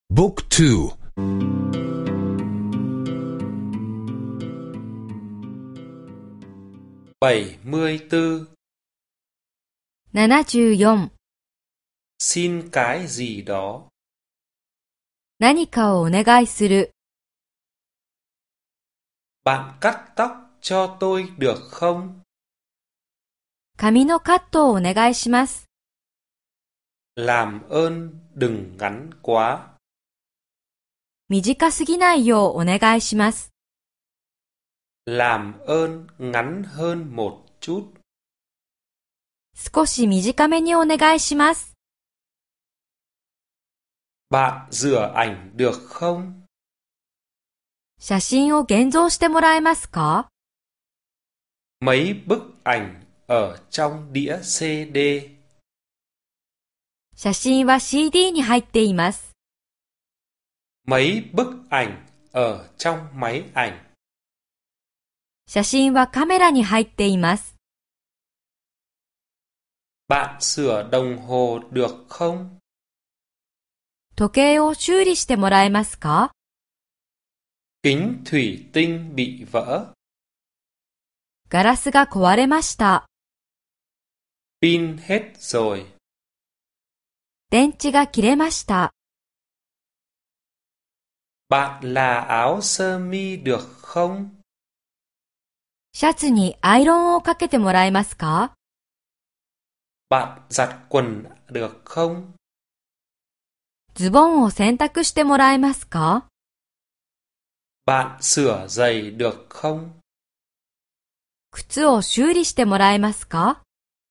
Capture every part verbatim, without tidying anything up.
บุ๊กทู bảy mươi tư. ななじゅうよん Xin cái gì đó. 何かをお願いする Bạn cắt tóc cho tôi được không? 髪のカットをお願いします Làm ơn đừng ngắn quá. 短すぎないようお願いします Làm ơn ngắn hơn một chút. 少し短めにお願いします Bạn rửa ảnh được không? 写真を現像してもらえますか Mấy bức ảnh ở trong đĩa xê đê. 写真は シーディー に入っています Mấy bức ảnh ở trong máy ảnh. 写真はカメラに入っています Bạn sửa đồng hồ được không? 時計を修理してもらえますか Kính thủy tinh bị vỡ. ガラスが壊れました Pin hết rồi. 電池が切れました Bạn là áo sơ mi được không? シャツにアイロンをかけてもらえますか Bạn giặt quần được không? ズボンを洗濯してもらえますか Bạn sửa giày được không? 靴を修理してもらえますか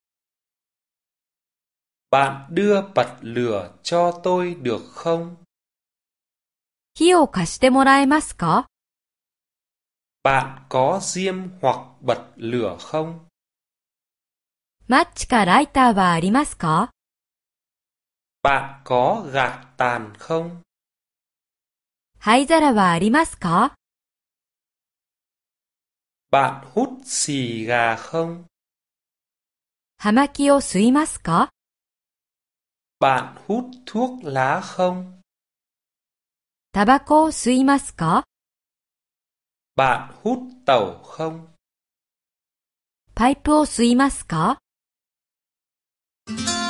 Bạn đưa bật lửa cho tôi được không? 火を貸してもらえますか Bạn có diêm hoặc bật lửa không? マッチかライターはありますか Bạn có gạt tàn không? 灰皿はありますか Bạn hút xì gà không? 葉巻を吸いますか Bạn hút thuốc lá không? タバコを吸いますか Bạn hút tẩu không? パイプを吸いますか